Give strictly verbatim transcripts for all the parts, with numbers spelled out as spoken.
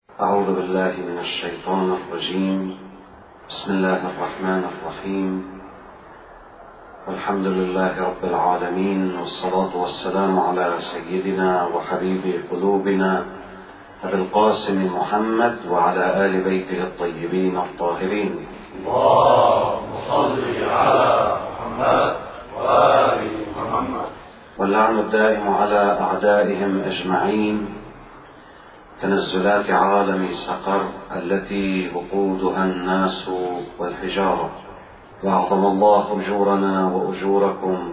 أعوذ بالله من الشيطان الرجيم. بسم الله الرحمن الرحيم. الحمد لله رب العالمين، والصلاة والسلام على سيدنا وحبيب قلوبنا أبي القاسم محمد وعلى آل بيته الطيبين الطاهرين. اللهم صل على محمد وآل محمد. واللعن الدائم على أعدائهم أجمعين. تنزلات عالم سقر التي وقودها الناس والحجارة. وأعظم الله أجورنا وأجوركم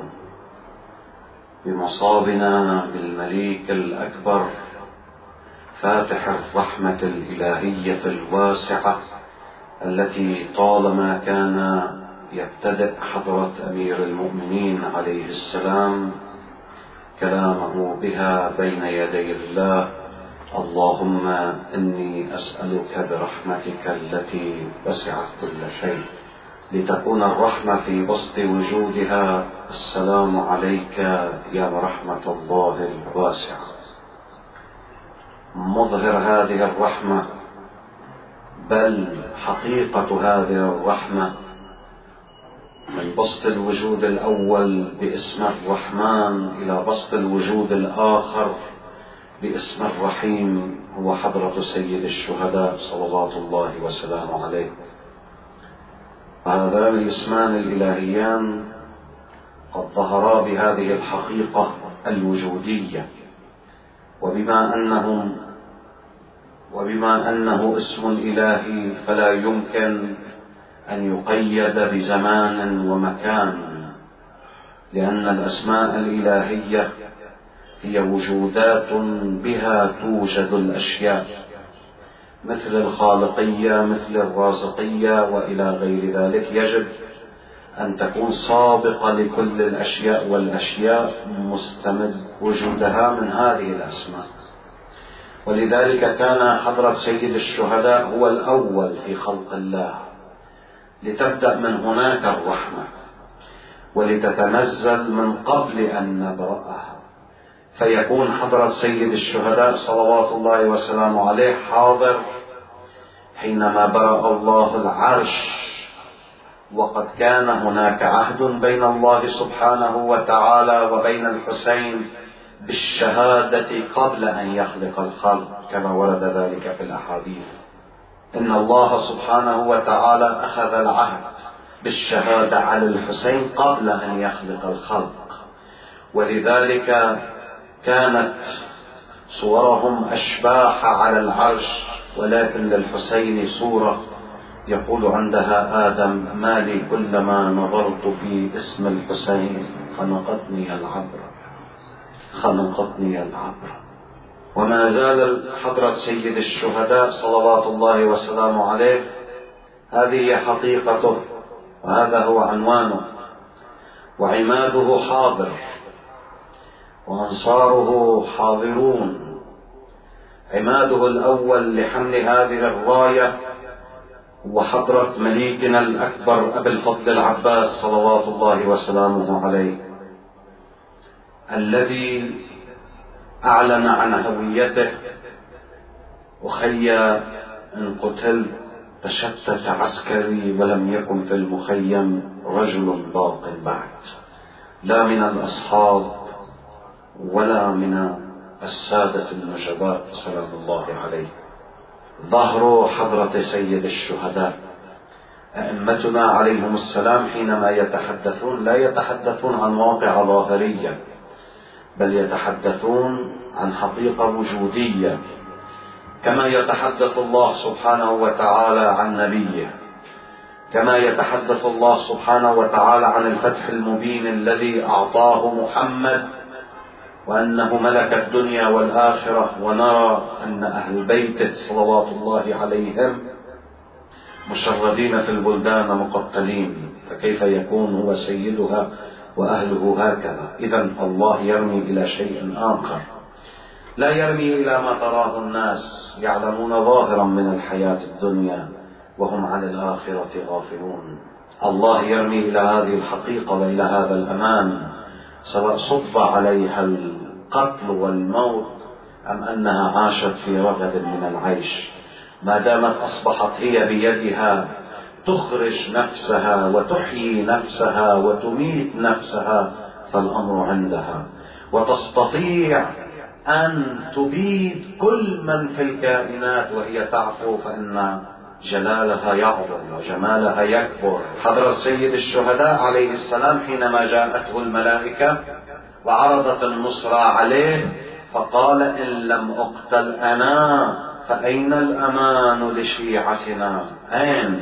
بمصابنا بالمليك الأكبر فاتح الرحمة الإلهية الواسعة التي طالما كان يبتدئ حضرة أمير المؤمنين عليه السلام كلامه بها بين يدي الله: اللهم إني أسألك برحمتك التي وسعت كل شيء لتكون الرحمة في بسط وجودها. السلام عليك يا رحمة الله الواسعة. مظهر هذه الرحمة، بل حقيقة هذه الرحمة، من بسط الوجود الأول باسم الرحمن إلى بسط الوجود الآخر باسم الرحيم، هو حضرة سيد الشهداء صلوات الله وسلامه عليه. هذان الاسمان الإلهيان قد ظهرا بهذه الحقيقة الوجودية، وبما أنهم وبما أنه اسم إلهي فلا يمكن أن يقيد بزمان ومكان، لأن الأسماء الإلهية هي وجودات بها توجد الأشياء، مثل الخالقية، مثل الرازقية وإلى غير ذلك. يجب أن تكون سابقة لكل الأشياء، والأشياء مستمد وجودها من هذه الأسماء. ولذلك كان حضرة سيد الشهداء هو الأول في خلق الله، لتبدأ من هناك الرحمة ولتتنزل من قبل أن نبرأها، فيكون حضرة سيد الشهداء صلوات الله وسلامه عليه حاضر حينما برأ الله العرش، وقد كان هناك عهد بين الله سبحانه وتعالى وبين الحسين بالشهادة قبل أن يخلق الخلق، كما ورد ذلك في الأحاديث. إن الله سبحانه وتعالى أخذ العهد بالشهادة على الحسين قبل أن يخلق الخلق، ولذلك كانت صورهم أشباح على العرش، ولكن للحسين صورة يقول عندها آدم: ما لي كلما نظرت في اسم الحسين خنقتني العبرة خنقتني العبرة. وما زال حضرة سيد الشهداء صلوات الله وسلامه عليه هذه هي حقيقته، وهذا هو عنوانه. وعماده حاضر، وأنصاره حاضرون. عماده الأول لحمل هذه الراية هو حضرة مليكنا الأكبر أبي الفضل العباس صلوات الله وسلامه عليه، الذي أعلن عن هويته: أخي إن قتلت تشتت عسكري ولم يكن في المخيم رجل باق بعد، لا من الأصحاب ولا من السادة النجباء سلام الله عليه. ظهر حضرة سيد الشهداء. أئمتنا عليهم السلام حينما يتحدثون لا يتحدثون عن واقع ظاهرية، بل يتحدثون عن حقيقة وجودية، كما يتحدث الله سبحانه وتعالى عن نبيه، كما يتحدث الله سبحانه وتعالى عن الفتح المبين الذي أعطاه محمد، وأنه ملك الدنيا والآخرة. ونرى أن أهل بيته صلوات الله عليهم مشردين في البلدان مقتلين، فكيف يكون هو سيدها وأهله هكذا؟ إذن الله يرمي إلى شيء آخر، لا يرمي إلى ما تراه الناس، يعلمون ظاهرا من الحياة الدنيا وهم عن الآخرة غافلون. الله يرمي إلى هذه الحقيقة وإلى هذا الأمان، سواء صب عليها القتل والموت أم أنها عاشت في رغد من العيش. ما دامت أصبحت هي بيدها تخرج نفسها وتحيي نفسها وتميت نفسها، فالأمر عندها، وتستطيع أن تبيد كل من في الكائنات وهي تعفو، فإن جلالها يعظم وجمالها يكبر. حضرة سيد الشهداء عليه السلام حينما جاءته الملائكة وعرضت النصرة عليه فقال: إن لم أقتل أنا فأين الأمان لشيعتنا؟ أين؟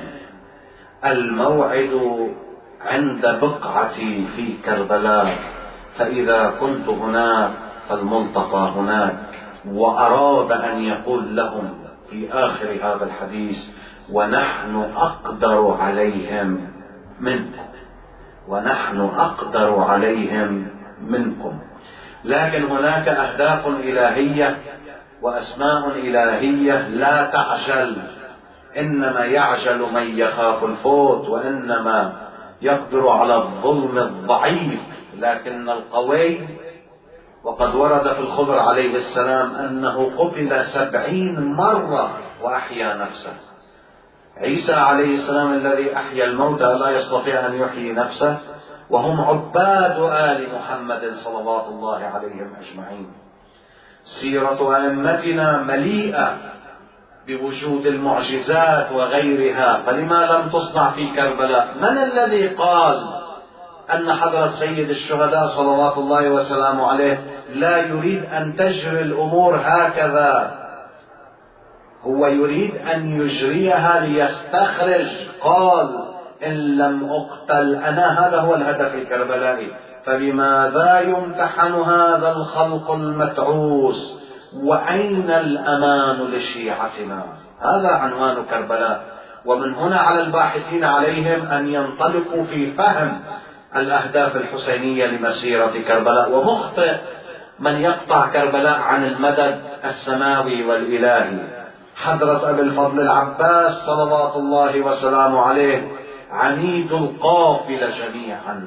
الموعد عند بقعتي في كربلاء، فإذا كنت هناك فالملتقى هناك. وأراد أن يقول لهم في آخر هذا الحديث: ونحن أقدر عليهم منكم، ونحن أقدر عليهم منكم. لكن هناك أهداف إلهية وأسماء إلهية لا تعجل، إنما يعجل من يخاف الفوت، وإنما يقدر على الظلم الضعيف لكن القوي. وقد ورد في الخضر عليه السلام أنه قتل سبعين مرة وأحيا نفسه. عيسى عليه السلام الذي أحيا الموتى لا يستطيع أن يحيي نفسه، وهم عباد آل محمد صلوات الله عليهم أجمعين. سيرة أئمتنا مليئة بوجود المعجزات وغيرها، فلما لم تصنع في كربلاء؟ من الذي قال أن حضرة سيد الشهداء صلوات الله وسلامه عليه لا يريد أن تجري الأمور هكذا؟ هو يريد أن يجريها ليستخرج. قال: إن لم أقتل أنا، هذا هو الهدف الكربلائي. فبماذا يمتحن هذا الخلق المتعوس؟ وأين الأمان لشيعتنا؟ هذا عنوان كربلاء. ومن هنا على الباحثين عليهم أن ينطلقوا في فهم الأهداف الحسينية لمسيرة كربلاء. ومخطئ من يقطع كربلاء عن المدد السماوي والإلهي. حضرة أبي الفضل العباس صلوات الله وسلامه عليه عنيد القافلة جميعا،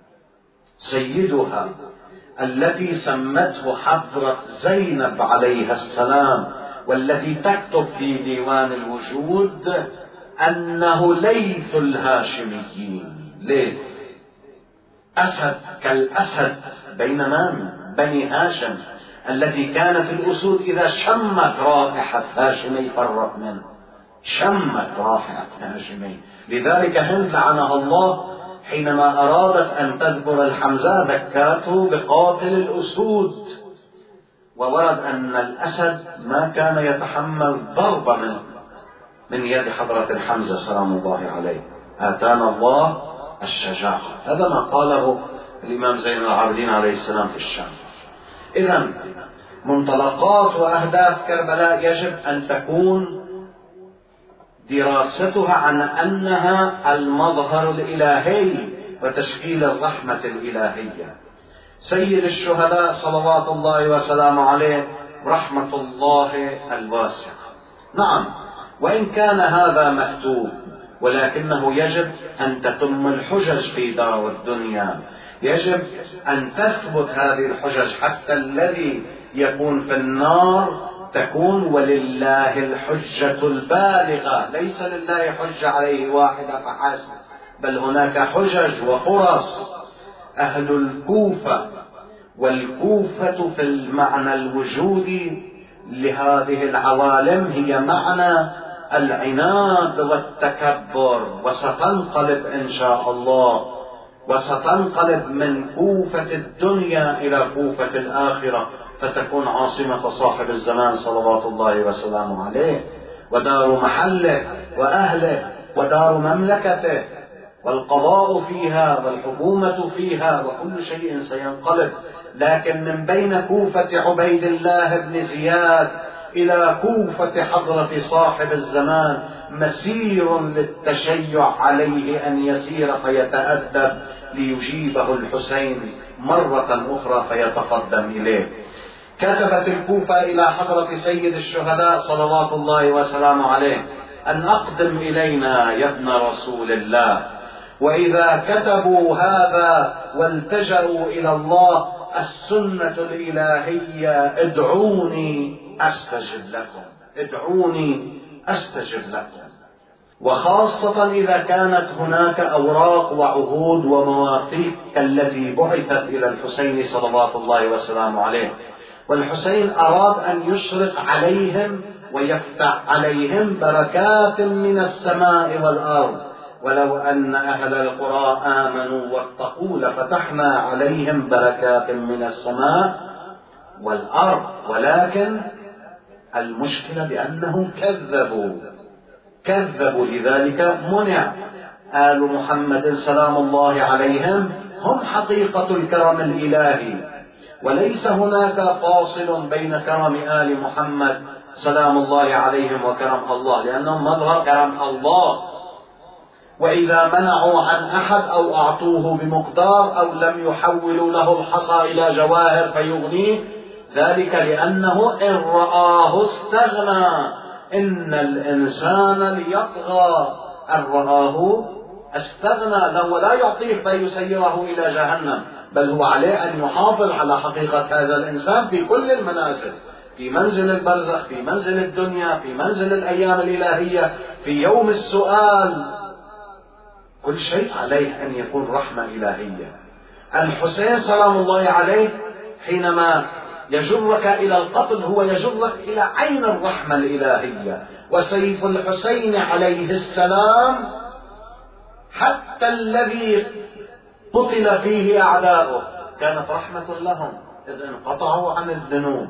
سيدها التي سمته حضرة زينب عليها السلام، والتي تكتب في ديوان الوجود أنه ليث الهاشميين. ليه؟ أسد كالأسد بين من؟ بني هاشم، التي كانت الأسود إذا شمت رائحة هاشمي فرت منه، شمت رائحة هاشمي. لذلك هند لعنها الله حينما أرادت أن تذبر الحمزة ذكرته بقاتل الأسود. وورد أن الأسد ما كان يتحمل ضربة من من يد حضرة الحمزة سلام الله عليه. آتانا الله الشجاعة، هذا ما قاله الإمام زين العابدين عليه السلام في الشام. إذن منطلقات وأهداف كربلاء يجب أن تكون دراستها عن أنها المظهر الإلهي وتشكيل الرحمة الإلهية. سيد الشهداء صلوات الله وسلامه عليه رحمة الله الواسعة، نعم، وإن كان هذا مكتوب، ولكنه يجب أن تتم الحجج في دار الدنيا. يجب أن تثبت هذه الحجج حتى الذي يكون في النار تكون ولله الحجة البالغة. ليس لله حجة عليه واحدة فحسب، بل هناك حجج وفرص. أهل الكوفة، والكوفة في المعنى الوجودي لهذه العوالم هي معنى العناد والتكبر، وستنقلب إن شاء الله، وستنقلب من كوفة الدنيا إلى كوفة الآخرة، فتكون عاصمة صاحب الزمان صلوات الله وسلامه عليه، ودار محله وأهله ودار مملكته، والقضاء فيها والحكومة فيها وكل شيء سينقلب. لكن من بين كوفة عبيد الله بن زياد إلى كوفة حضرة صاحب الزمان مسير للتشيع عليه أن يسير فيتأدب ليجيبه الحسين مرة أخرى فيتقدم إليه. كتبت الكوفة إلى حضرة سيد الشهداء صلوات الله وسلامه عليه أن أقدم إلينا يا ابن رسول الله. وإذا كتبوا هذا والتجأوا إلى الله السنة الإلهية ادعوني أستجب لكم، ادعوني أستجب لكم. وخاصة إذا كانت هناك أوراق وعهود ومواثيق كالتي بعثت إلى الحسين صلوات الله وسلامه عليه، والحسين أراد أن يشرق عليهم ويفتح عليهم بركات من السماء والأرض. ولو أن أهل القرى آمنوا واتقوا لفتحنا عليهم بركات من السماء والأرض، ولكن المشكلة بأنهم كذبوا كذبوا لذلك منع آل محمد سلام الله عليهم هم حقيقة الكرم الإلهي، وليس هناك فاصل بين كرم آل محمد سلام الله عليهم وكرم الله، لأنهم مظهر كرم الله. وإذا منعوا عن أحد أو أعطوه بمقدار أو لم يحولوا له الحصى إلى جواهر فيغنيه، ذلك لأنه إن رآه استغنى. إن الإنسان ليطغى أن رآه استغنى، لو لا يعطيه فيسيره إلى جهنم، بل هو عليه أن يحافظ على حقيقة هذا الإنسان في كل المنازل، في منزل البرزخ، في منزل الدنيا، في منزل الأيام الإلهية، في يوم السؤال، كل شيء عليه أن يكون رحمة إلهية. الحسين سلام الله عليه حينما يجرك إلى القتل هو يجرك إلى عين الرحمة الإلهية. وسيف الحسين عليه السلام حتى الذي قتل فيه أعداؤه كانت رحمة لهم، إذ انقطعوا عن الذنوب،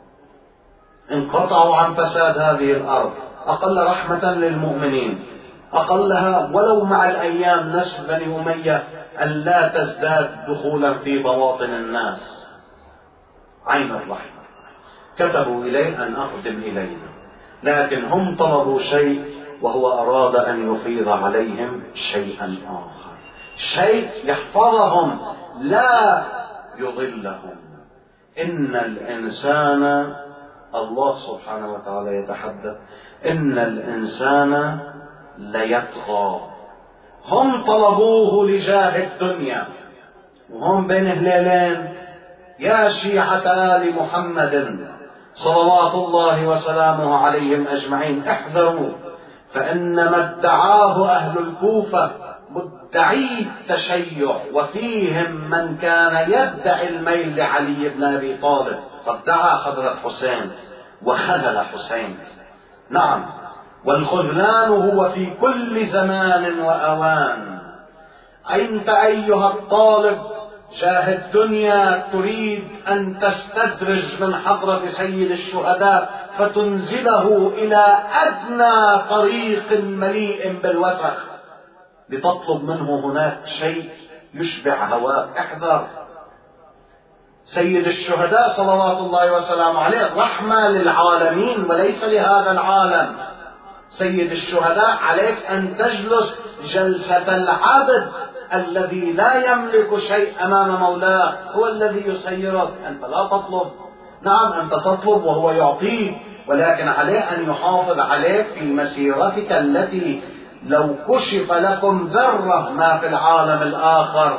انقطعوا عن فساد هذه الأرض، أقل رحمة للمؤمنين، أقلها ولو مع الأيام نسل بني أمية أن لا تزداد دخولا في بواطن الناس. عين الرحمة كتبوا إليه أن أقدم إلينا، لكن هم طلبوا شيء وهو أراد أن يفيض عليهم شيئا آخر، شيء يحفظهم لا يضلهم. إن الإنسان، الله سبحانه وتعالى يتحدث، إن الإنسان ليطغى. هم طلبوه لجاه الدنيا، وهم بين هلالين. يا شيعة آل محمد صلوات الله وسلامه عليهم أجمعين احذروا، فإنما ادعاه أهل الكوفة مدعي التشيع، وفيهم من كان يدعي الميل لعلي بن أبي طالب، قد دعا حضرة حسين وخذل حسين. نعم، والخذلان هو في كل زمان وأوان. أنت أيها الطالب جاه الدنيا تريد أن تستدرج من حضرة سيد الشهداء فتنزله إلى أدنى طريق مليء بالوسخ لتطلب منه هناك شيء يشبع هواك. احذر. سيد الشهداء صلوات الله وسلامه عليه رحمة للعالمين وليس لهذا العالم. سيد الشهداء عليك أن تجلس جلسة العبد الذي لا يملك شيء أمام مولاه، هو الذي يسيرك، أنت لا تطلب. نعم أنت تطلب وهو يعطيك، ولكن عليه أن يحافظ عليك في مسيرتك التي لو كشف لكم ذرة ما في العالم الآخر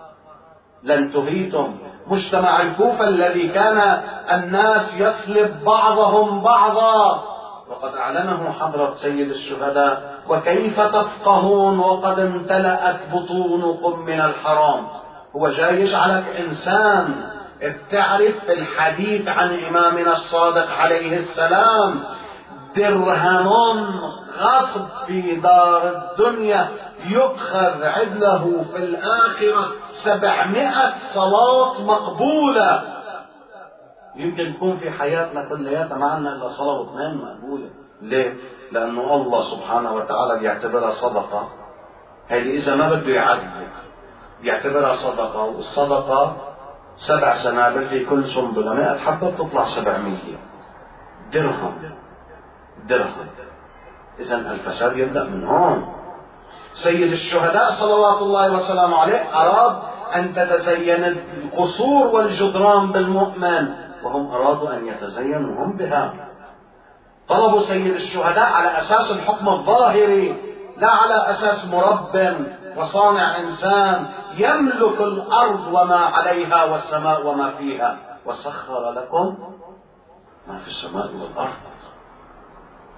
لن تهيتم. مجتمع الكوفة الذي كان الناس يسلب بعضهم بعضا، وقد أعلنه حضرة سيد الشهداء: وكيف تفقهون وقد امتلأت بطونكم من الحرام. هو جاي يجعلك إنسان بتعرف في الحديث عن إمامنا الصادق عليه السلام درهم غصب في دار الدنيا يؤخذ عدله في الآخرة سبعمائة صلاة مقبولة. يمكن تكون في حياتنا كلياتنا ما عندنا إلا صلاة واثنين مقبولة. ليه؟ لأنه الله سبحانه وتعالى بيعتبرها صدقة. هذه إذا ما بده يعدل بيعتبرها صدقة، والصدقة سبع سنابل في كل سنبلة مئة حبة بتطلع سبعمية درهم درهم. إذا الفساد يبدأ من هون. سيد الشهداء صلوات الله وسلامه عليه أراد أن تتزين القصور والجدران بالمؤمن، وهم أرادوا أن يتزينوا هم بها. طلبوا سيد الشهداء على أساس الحكم الظاهري، لا على أساس مرب وصانع إنسان يملك الأرض وما عليها والسماء وما فيها. وسخر لكم ما في السماء والأرض.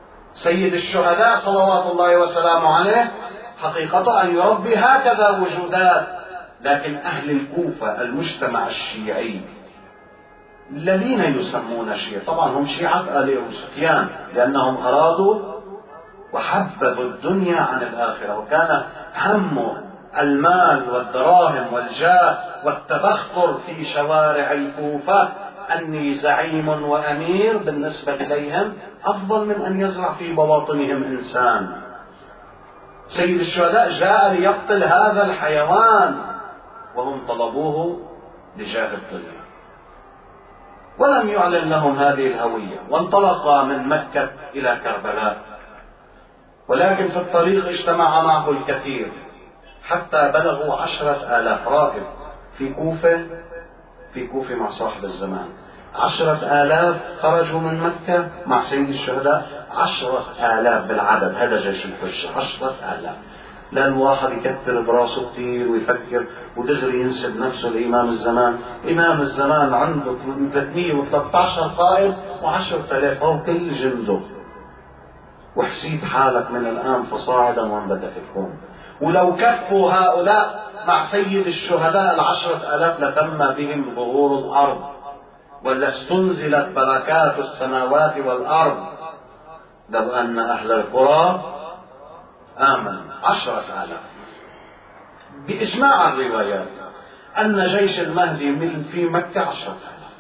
سيد الشهداء صلوات الله وسلامه عليه حقيقة أن يربي هكذا وجودات. لكن أهل الكوفة المجتمع الشيعي الذين يسمون شيعة، طبعا هم شيعة آل أبي سفيان لأنهم أرادوا وحببوا الدنيا عن الآخرة، وكان همه المال والدراهم والجاه والتبختر في شوارع الكوفة. أني زعيم وأمير بالنسبة إليهم أفضل من أن يزرع في بواطنهم إنسان. سيد الشهداء جاء ليقتل هذا الحيوان وهم طلبوه لجاه الدنيا، ولم يعلن لهم هذه الهوية، وانطلق من مكة إلى كربلاء. ولكن في الطريق اجتمع معه الكثير حتى بلغوا عشرة آلاف رائد في كوفة، في كوفة مع صاحب الزمان. عشرة آلاف خرجوا من مكة مع سيد الشهداء، عشرة آلاف بالعدد، هذا جيش الحجة، عشرة آلاف. لا الواحد يكتر براسه كثير ويفكر ودغري ينسب نفسه لإمام الزمان. إمام الزمان عنده ثلاثمئة وثلاثة عشر قائد وعشرة آلاف هو كل جنده، وحسيت حالك من الآن فصاعدا وان بدك تكون. ولو كفوا هؤلاء مع سيد الشهداء العشرة آلاف لتم بهم ظهور الأرض، ولا استنزلت بركات السماوات والأرض لو أن أهل القرى آمنوا. عشرة آلاف بإجماع الروايات أن جيش المهدي من في مكة عشرة آلاف.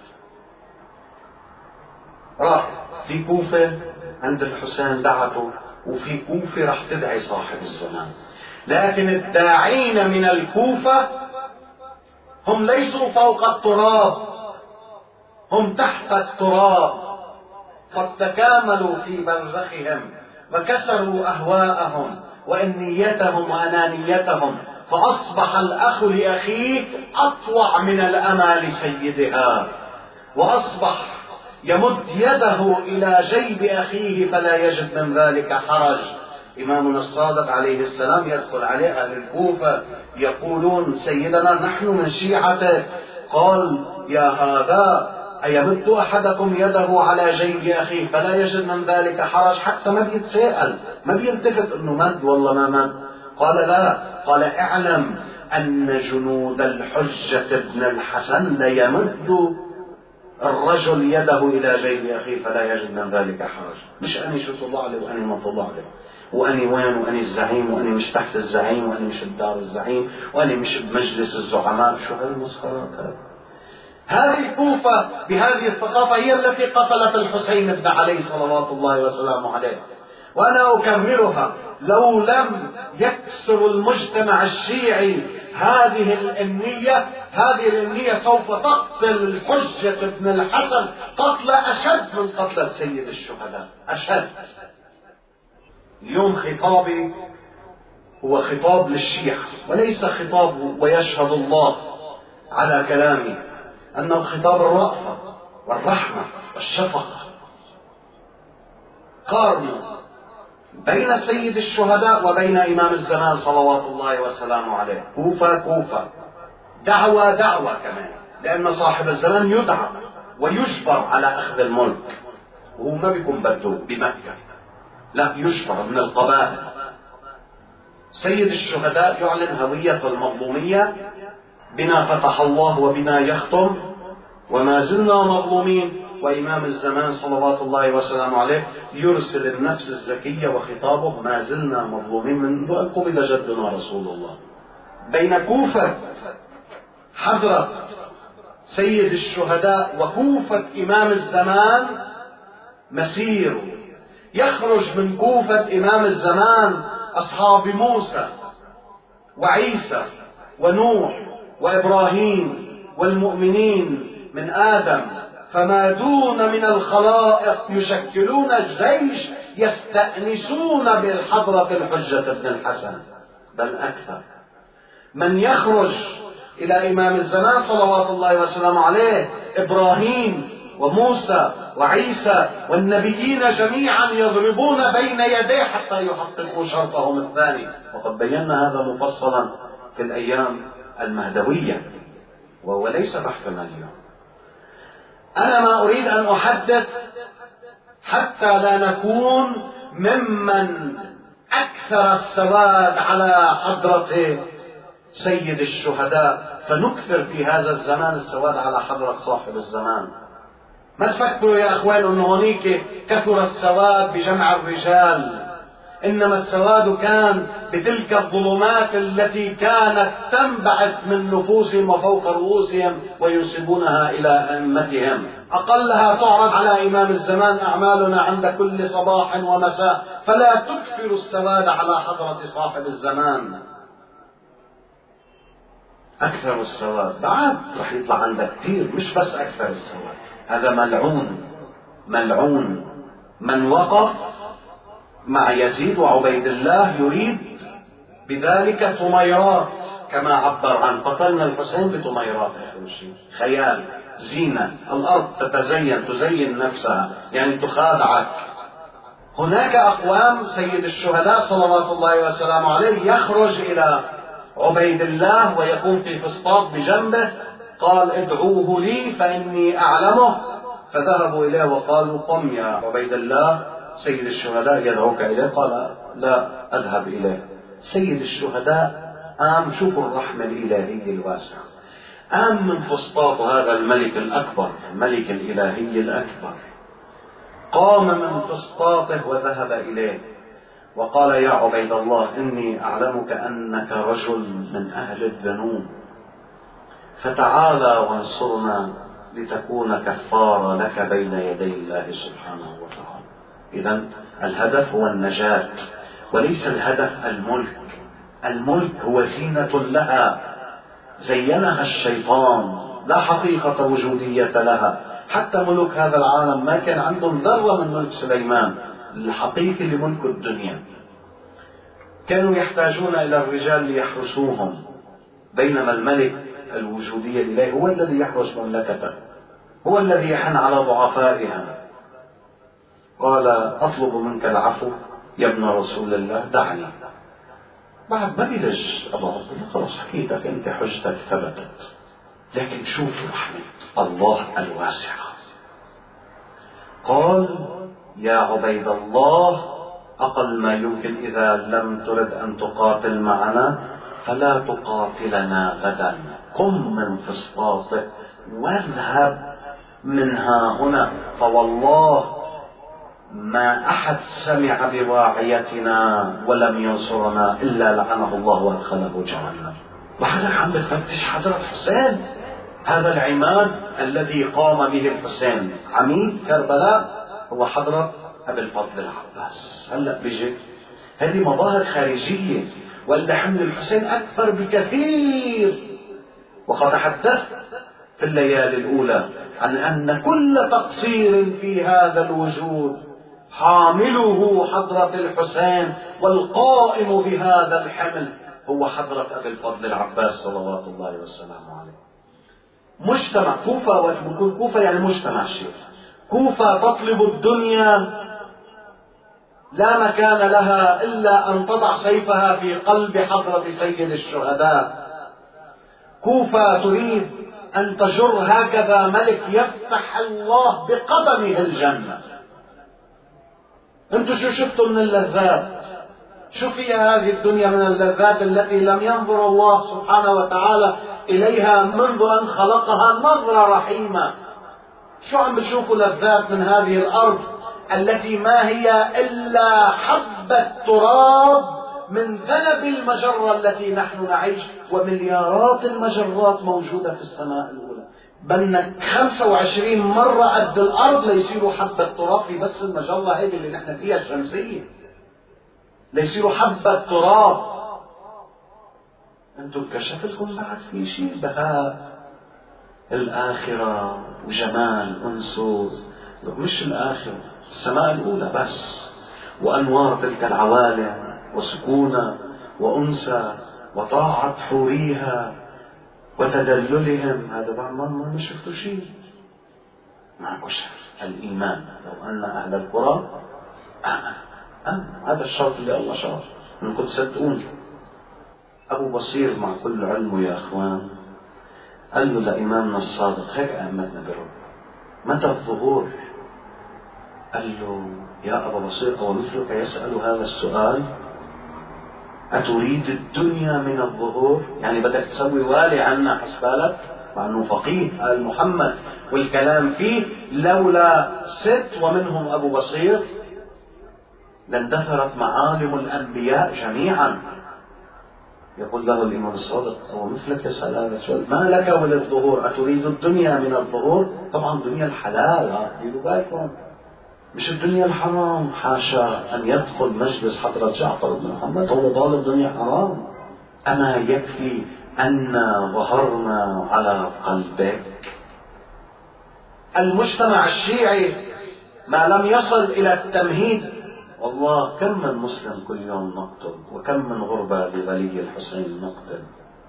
راح في كوفة عند الحسين دعته، وفي كوفة راح تدعي صاحب الزمان. لكن الداعين من الكوفة هم ليسوا فوق التراب، هم تحت التراب، قد تكاملوا في برزخهم وكسروا أهواءهم وأمنيتهم وأنانيتهم، فأصبح الأخ لأخيه أطوع من الأمى لسيدها، وأصبح يمد يده إلى جيب أخيه فلا يجد من ذلك حرج. إمامنا الصادق عليه السلام يدخل عليه أهل الكوفة يقولون سيدنا نحن من شيعتك، قال يا هذا أيمد أحدكم يده على جيب أخيه فلا يجد من ذلك حرج؟ حتى ما بيتساءل، ما بيلتفت أنه مد والله ما مد. قال لا، قال اعلم أن جنود الحجة ابن الحسن ليمد الرجل يده إلى جيب أخيه فلا يجد من ذلك حرج. مش أني شو طلع عليه وأني ما طلع عليه، وأني وين، وأني الزعيم، وأني مش تحت الزعيم، وأني مش بدار الزعيم، وأني مش بمجلس الزعماء. شو هالمسخرات هذه؟ هذه الكوفة بهذه الثقافة هي التي قتلت الحسين بن علي صلوات الله وسلامه عليه. وأنا أكملها، لو لم يكسر المجتمع الشيعي هذه الأمنية، هذه الأمنية سوف تقتل الحجة بن الحسن قتل أشد من قتل سيد الشهداء، أشد. اليوم خطابي هو خطاب للشيعة وليس خطاب، ويشهد الله على كلامي أنه خطاب الرأفة والرحمة والشفقة. قارنوا بين سيد الشهداء وبين إمام الزمان صلوات الله وسلامه عليه. كوفة كوفة، دعوة دعوة كمان، لأن صاحب الزمان يدعى ويجبر على أخذ الملك، وهو ما بيكون بده بمكة، لا يجبر من القبائل. سيد الشهداء يعلن هوية المظلومية، بنا فتح الله وبنا يختم، وما زلنا مظلومين. وإمام الزمان صلوات الله وسلامه عليه يرسل النفس الزكية وخطابه ما زلنا مظلومين منذ أن قبل جدنا رسول الله. بين كوفة حضرة سيد الشهداء وكوفة إمام الزمان مسير. يخرج من كوفة إمام الزمان أصحاب موسى وعيسى ونوح وإبراهيم والمؤمنين من آدم، فما دون من الخلائق يشكلون الجيش يستأنسون بالحضرة الحجة بن الحسن، بل أكثر. من يخرج إلى إمام الزمان صلوات الله وسلامه عليه إبراهيم وموسى وعيسى والنبيين جميعا يضربون بين يديه حتى يحققوا شرطهم الثاني، وقد بينا هذا مفصلا في الأيام المهدوية، وهو ليس بحثنا اليوم. أنا ما أريد أن أحدث حتى لا نكون ممن أكثر السواد على حضرة سيد الشهداء، فنكثر في هذا الزمان السواد على حضرة صاحب الزمان. ما تفكروا يا أخوان أن هناك كثر السواد بجمع الرجال، إنما السواد كان بتلك الظلمات التي كانت تنبعث من نفوسهم وفوق رؤوسهم وينسبونها إلى أئمتهم. أقلها تعرض على إمام الزمان أعمالنا عند كل صباح ومساء، فلا تكثر السواد على حضرة صاحب الزمان. أكثر السواد بعد رح يطلع عندك كثير، مش بس أكثر السواد، هذا ملعون ملعون من وقف مع يزيد وعبيد الله يريد بذلك طميرات، كما عبر عن قتلنا الحسين بطميرات، خيال، زينة، الأرض تتزين تزين نفسها، يعني تخادعك. هناك أقوام سيد الشهداء صلوات الله وسلامه عليه يخرج إلى عبيد الله ويقوم في فسطاط بجنبه، قال ادعوه لي فإني أعلمه، فذهبوا إليه وقالوا قم يا عبيد الله سيد الشهداء يدعوك إليه، قال لا أذهب إليه. سيد الشهداء قام، شوفوا الرحمة الإلهية الواسعة، قام من فسطاط هذا الملك الأكبر، الملك الإلهي الأكبر، قام من فسطاطه وذهب إليه وقال يا عبيد الله إني أعلمك أنك رجل من أهل الذنوب، فتعالى وانصرنا لتكون كفارة لك بين يدي الله سبحانه وتعالى. إذن الهدف هو النجاة وليس الهدف الملك. الملك هو زينة لها زينها الشيطان، لا حقيقة وجودية لها. حتى ملوك هذا العالم ما كان عندهم ذرة من ملك سليمان الحقيقي لملك الدنيا، كانوا يحتاجون إلى الرجال ليحرسوهم، بينما الملك الوجودية الإلهي هو الذي يحرس مملكته، هو الذي يحن على ضعفائها. قال أطلب منك العفو يا ابن رسول الله، دعني. بعد ما بيلج أبو عبد الله، خلاص حكيتك أنت، حجتك ثبتت. لكن شوفوا رحمة الله الواسعة، قال يا عبيد الله أقل ما يمكن إذا لم ترد أن تقاتل معنا فلا تقاتلنا غدا، قم من فسطاطك واذهب منها هنا، فوالله ما أحد سمع بواعيتنا ولم ينصرنا إلا لعنه الله وادخله جهنم. وحدك عم بتفتش حضرة حسين، هذا العماد الذي قام به الحسين عميد كربلاء هو حضرة أبي الفضل العباس. هلأ بيجي هذه مظاهر خارجية، ولا حمل الحسين أكثر بكثير. وقد تحدثت في الليالي الأولى عن أن كل تقصير في هذا الوجود حامله حضرة الحسين، والقائم بهذا الحمل هو حضرة أبي الفضل العباس صلوات الله وسلامه عليه. مجتمع كوفة، وتكون كوفة يعني مجتمع شيء، كوفة تطلب الدنيا لا مكان لها إلا أن تضع سيفها في قلب حضرة سيد الشهداء. كوفة تريد أن تجر هكذا ملك يفتح الله بقدمه الجنة. انتوا شو شفتوا من اللذات؟ شو فيها هذه الدنيا من اللذات التي لم ينظر الله سبحانه وتعالى إليها منذ أن خلقها نظرة رحيمة؟ شو عم بتشوفوا لذات من هذه الأرض التي ما هي إلا حبة تراب من ذنب المجرة التي نحن نعيش، ومليارات المجرات موجودة في السماء الأولى، بدنا خمسة وعشرين مرة قد الأرض ليصيروا حبة تراب في بس المجرة هذه اللي نحن فيها الشمسية، ليصيروا حبة تراب. انتم كشف لكم بعد في شيء بهاء الآخرة وجمال أنسو، مش الآخرة، السماء الأولى بس، وأنوار تلك العوالم وسكونة وأنسى وطاعة حوريها وتدللهم. هذا بعد ما شفتوا شيء معكم شرف الإيمان. لو أن أهل القرى آمن آمن، هذا الشرط اللي الله شرط أنكم تصدقون. أبو بصير مع كل علمه يا أخوان قال له لإمامنا الصادق هيك أئمتنا برب، متى الظهور؟ قال له يا أبا بصير أو مثلك يسأل هذا السؤال؟ أتريد الدنيا من الظهور؟ يعني بدك تسوي والي عنا حسبالك؟ مع أنه فقيه آل محمد والكلام فيه لولا ست ومنهم أبو بصير لاندثرت معالم الأنبياء جميعا. يقول له الإمام الصادق أو مثلك يسأل هذا السؤال؟ ما لك وللظهور؟ أتريد الدنيا من الظهور؟ طبعا الدنيا الحلال، ديروا بالكم، مش الدنيا الحرام. حاشا أن يدخل مجلس حضرة جعفر بن محمد هو طالب دنيا حرام. أما يكفي أن ظهرنا على قلبك. المجتمع الشيعي ما لم يصل إلى التمهيد، والله كم من مسلم كل يوم نقتل، وكم من غربة لولي الحسين نقتل.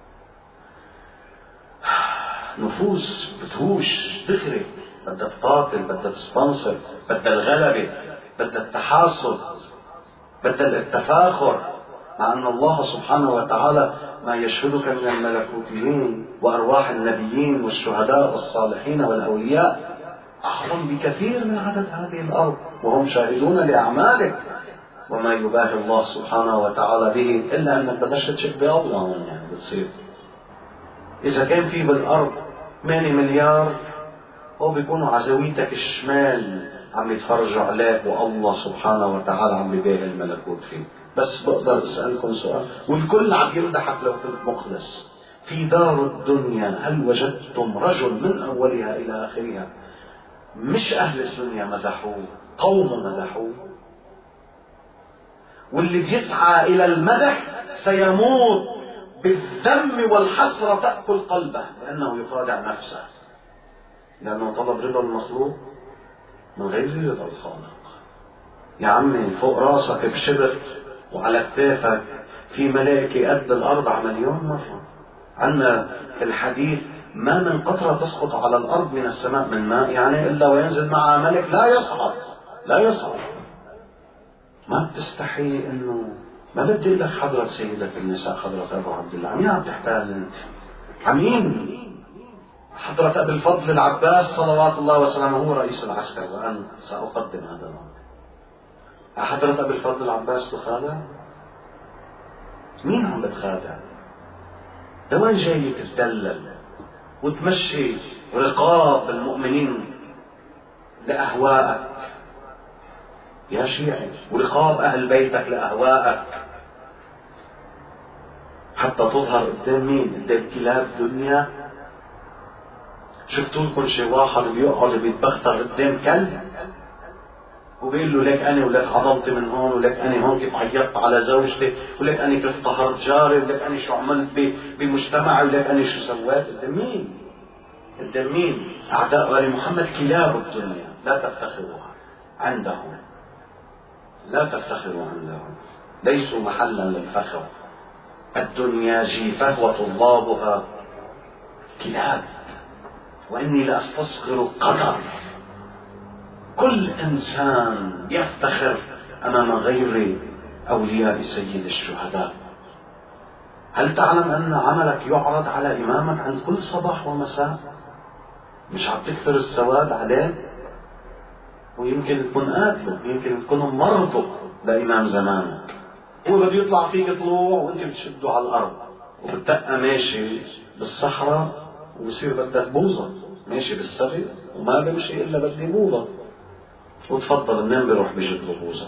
نفوس بتهوش دغري، بدها تقاتل، بدها تسبونسر، بدها الغلبة، بدها التحاصل، بدها التفاخر، مع أن الله سبحانه وتعالى ما يشهدك من الملكوتيين وأرواح النبيين والشهداء والصالحين والأولياء أعظم بكثير من عدد هذه الأرض، وهم شاهدون لأعمالك. وما يباهي الله سبحانه وتعالى به إلا أنك بدأت تشك بأضغام يعني بتصير. إذا كان في بالأرض ثمانية مليار هو بيكونوا عزويتك الشمال عم يتفرجوا عليك، والله سبحانه وتعالى عم بيباهي الملكوت فيك. بس بقدر أسألكم سؤال، والكل عم يمدحك لو كنت مخلص. في دار الدنيا هل وجدتم رجل من أولها إلى آخرها مش أهل الدنيا مدحوه، قوم مدحوه؟ واللي بيسعى إلى المدح سيموت بالذم والحسرة تأكل قلبه، لأنه يخادع نفسه، لأنه طلب رضا المخلوق من غير رضا الخالق. يا عمي فوق راسك بشبر وعلى كتافك في ملائكة قد الأرض مليون مرة. عنا الحديث ما من قطرة تسقط على الأرض من السماء من ماء يعني إلا وينزل معها ملك لا يصعد لا يصعد. ما بتستحي إنه ما بدي لك حضرة سيدة النساء حضرة أبو عبد الله، عمين عم تحتال أنت؟ عمين حضرة أبي الفضل العباس صلوات الله وسلامه هو رئيس العسكر، وأنا سأقدم هذا الأمر. حضرة أبي الفضل العباس تخادع؟ مين عم بتخادع؟ ده وين جاي تتدلل وتمشي رقاب المؤمنين لأهوائك يا شيعي، ورقاب أهل بيتك لأهوائك، حتى تظهر قدام مين؟ قدام كلاب دنيا. شفتوا لكم شي واحد بيقعد بيتبختر قدام كلب وبيقول له لك أنا ولك عظمتي من هون، ولك أنا هون كيف عيطت على زوجتي، ولك أنا كيف قهرت جاري، ولك أنا شو عملت بمجتمعي، ولك أنا شو سويت. قدام مين؟ قدام مين؟ أعداء آل محمد كلاب الدنيا، لا تفتخروا عندهم، لا تفتخروا عندهم، ليسوا محلا للفخر. الدنيا جيفة وطلابها كلاب، وإني لأستصغر قدر كل إنسان يفتخر أمام غير أولياء سيد الشهداء. هل تعلم أن عملك يعرض على إمامك عند كل صباح ومساء؟ مش عم تكثر السواد عليه؟ ويمكن تكون قاتله، يمكن تكون مرضه لإمام زمانك. هو بده يطلع فيك طلوع وانت بتشده على الأرض، وبتبقى ماشي بالصحراء وبصير بدك بوظة، ماشي بالسبت وما بمشي إلا بدي بوظة، وتفضل النام بروح بجد له بوظة.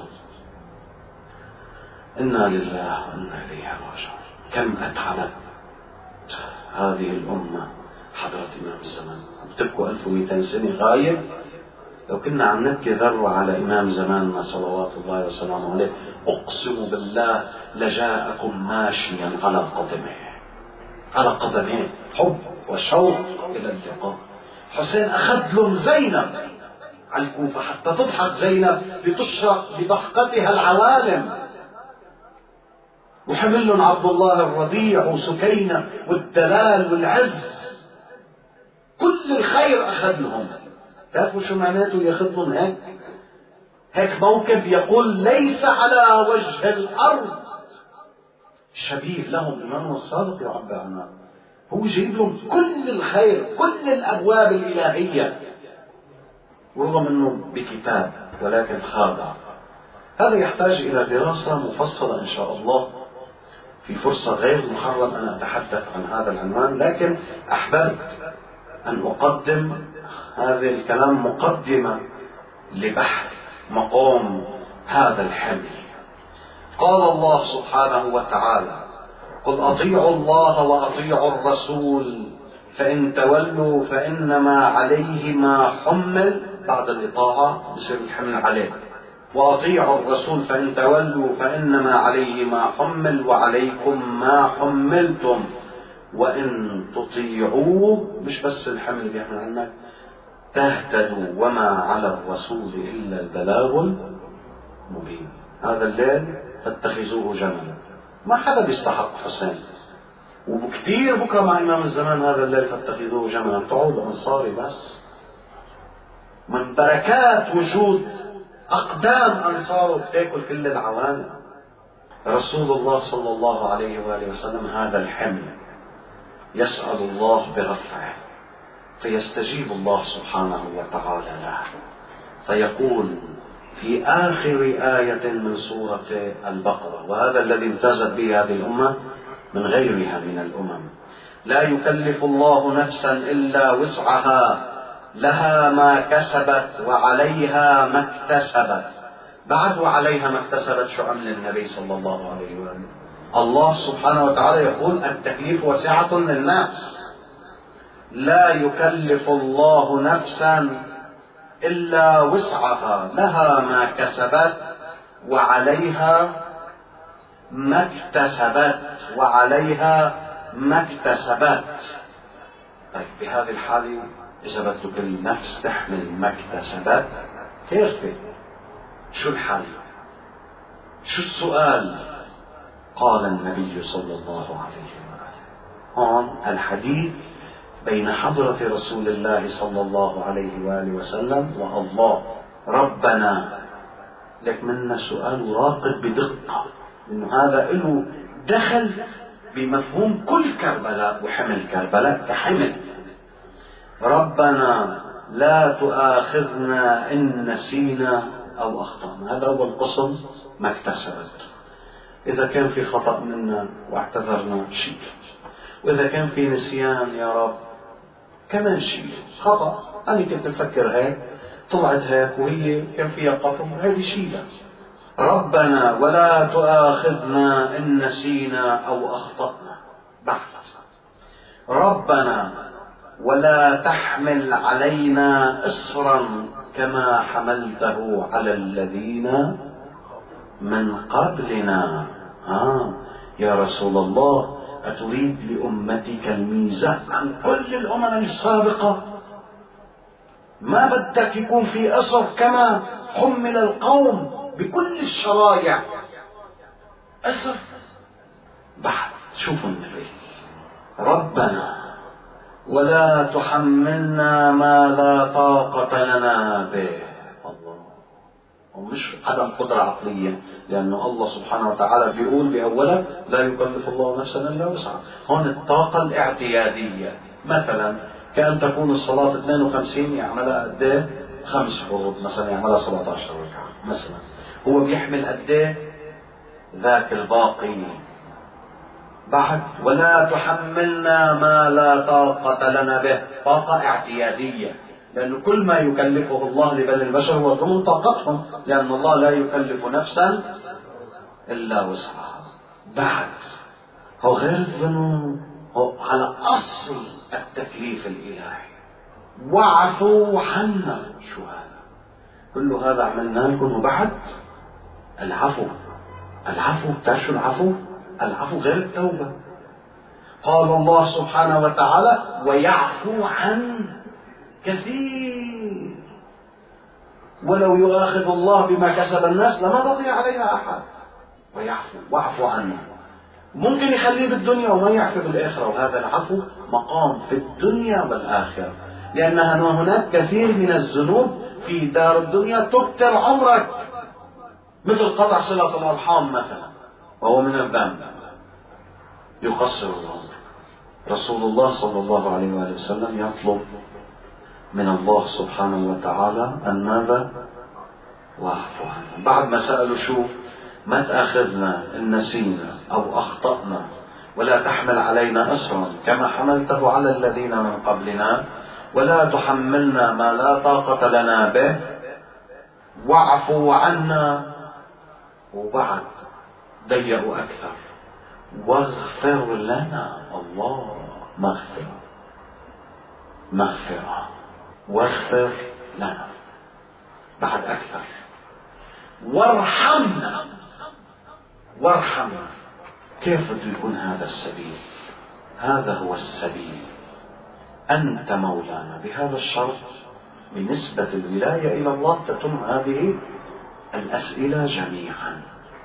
إنا لله وإنا إليه راجعون. كم أتعبت هذه الأمة حضرة إمام الزمان. بتبكوا ألف ومئتين سنة غايب. لو كنا عم نبكي ذرة على إمام زماننا صلوات الله وسلامه عليه أقسم بالله لجاءكم ماشيا على قدمه، على قدمه، حب وشوق إلى اللقاء. حسين أخذ لهم زينب على الكوفة حتى تضحك زينب لتشرق بضحكتها العوالم، وحمل لهم عبد الله الرضيع وسكينة والدلال والعز، كل الخير أخذ لهم. تعرفوا شو معناته ياخذ لهم هيك؟ هيك موكب يقول ليس على وجه الأرض شبيه لهم. إمامنا الصادق يعبر عنه، هو جايب لهم كل الخير، كل الأبواب الإلهية، ورغم أنه بكتاب ولكن خادع. هذا يحتاج إلى دراسة مفصلة إن شاء الله في فرصة غير محرم أن أتحدث عن هذا العنوان، لكن أحببت أن أقدم هذا الكلام مقدمة لبحث مقام هذا الحمل. قال الله سبحانه وتعالى: قل أطيعوا الله وأطيعوا الرسول فإن تولوا فإنما عليه ما حمل. بعد الإطاعة بصير الحمل عليه. وأطيعوا الرسول فإن تولوا فإنما عليه ما حمل وعليكم ما حملتم وإن تطيعوه، مش بس الحمل بيحمل عنك، تهتدوا وما على الرسول إلا البلاغ المبين. هذا الليل فاتخذوه جملا. ما حدا بيستحق حسين، وبكتير بكرة مع إمام الزمان هذا الليل فاتخذوه جملا. تقعد أنصاري بس من بركات وجود أقدام أنصاره بتاكل كل العوالم. رسول الله صلى الله عليه وآله وسلم هذا الحمل يسأل الله برفعه، فيستجيب الله سبحانه وتعالى له، فيقول في آخر آية من سورة البقرة، وهذا الذي امتازت به هذه الأمة من غيرها من الأمم: لا يكلف الله نفسا إلا وسعها لها ما كسبت وعليها ما اكتسبت. بعد وعليها ما اكتسبت شو عمل النبي صلى الله عليه وآله؟ الله سبحانه وتعالى يقول التكليف واسعة للناس، لا يكلف الله نفسا إلا وسعها لها ما كسبت وعليها ما اكتسبت وعليها ما اكتسبت. طيب بهذه الحالة إذا بدك كل نفس تحمل ما اكتسبت كيف؟ شو الحل؟ شو السؤال؟ قال النبي صلى الله عليه وآله. هون الحديث بين حضرة رسول الله صلى الله عليه وآله وسلم والله ربنا. لك منا سؤال راقب بدقة، إنه هذا له دخل بمفهوم كل كربلاء وحمل كربلاء كحمل. ربنا لا تؤاخذنا إن نسينا أو أخطأنا. هذا هو القسم ما اكتسبت. إذا كان في خطأ منا واعتذرنا شيء، وإذا كان في نسيان يا رب كمان شيء خطأ، أنا كنت أفكر هيك طلعت هيك وهي كان فيها قطم، هذه شيء. ربنا ولا تؤاخذنا إن نسينا أو أخطأنا. بعد ربنا ولا تحمل علينا إصرا كما حملته على الذين من قبلنا. آه يا رسول الله أتريد لأمتك الميزة عن كل الأمم السابقة؟ ما بدك يكون في إصر كما حمل القوم بكل الشرائع؟ إصر بعد. شوفوا النبي: ربنا ولا تحملنا ما لا طاقة لنا به. الله، ومش عدم قدرة عقلية، لأنه الله سبحانه وتعالى بيقول بأوله لا يكلف الله نفسا إلا وسعها. هون الطاقة الاعتيادية، مثلا كأن تكون الصلاة اثنين وخمسين يعملها قد ايه؟ خمس فروض مثلا يعملها سبعة عشر ركعة مثلا، هو بيحمل قد ايه؟ ذاك الباقي. بعد ولا تحملنا ما لا طاقة لنا به، طاقة اعتيادية، لأن كل ما يكلفه الله لبني البشر هو ضمن طاقتهم، لأن الله لا يكلف نفسا إلا وسعها. بعد هو غير الذنوب، هو على أصل التكليف الإلهي. واعفوا عنا. شو هذا؟ كل هذا عملنا لكم وبعد العفو. العفو بتعرفوا العفو؟ العفو غير التوبة. قال الله سبحانه وتعالى ويعفو عن كثير، ولو يؤاخذ الله بما كسب الناس لما بقي عليها أحد. ويعفو واعفو عنه. ممكن يخليه بالدنيا وما يعفو بالآخرة، وهذا العفو مقام في الدنيا والآخرة، لأن هناك كثير من الذنوب في دار الدنيا تكتر عمرك، مثل قطع صلة الأرحام مثلا، وهو من الذنب يقصر العمر. رسول الله صلى الله عليه وآله وسلم يطلب من الله سبحانه وتعالى أن ماذا؟ واعف عنا. بعد ما سألوا شو ما تأخذنا إن نسينا أو أخطأنا، ولا تحمل علينا إصرا كما حملته على الذين من قبلنا، ولا تحملنا ما لا طاقة لنا به، واعفوا عنا. وبعد ضيقوا أكثر، واغفر لنا. الله، مغفرة مغفرة واغفر لنا. بعد أكثر، وارحمنا وارحمنا. كيف بده يكون هذا السبيل؟ هذا هو السبيل. أنت مولانا بهذا الشرط. بنسبة الولاية إلى الله تتم هذه الأسئلة جميعا.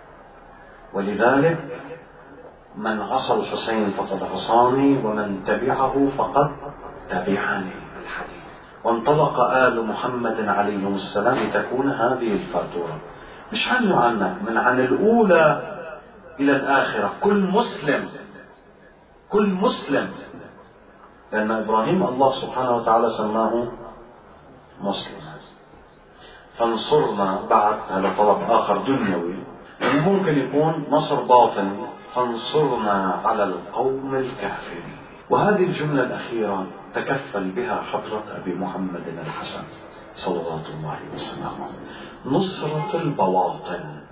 ولذلك من عصى الحسين فقد عصاني، ومن تبعه فقد تبعني الحديث. وانطلق آل محمد عليهم السلام لتكون هذه الفاتورة، مش عني وعنك، من عن الأولى إلى الآخرة. كل مسلم كل مسلم لأن إبراهيم الله سبحانه وتعالى سماه مسلما. فانصرنا، بعد هذا طلب آخر دنيوي، ممكن يكون نصر باطني، فانصرنا على القوم الكافرين. وهذه الجملة الأخيرة تكفل بها حضرة أبي محمد الحسن صلوات الله وسلامه، نصرة البواطن.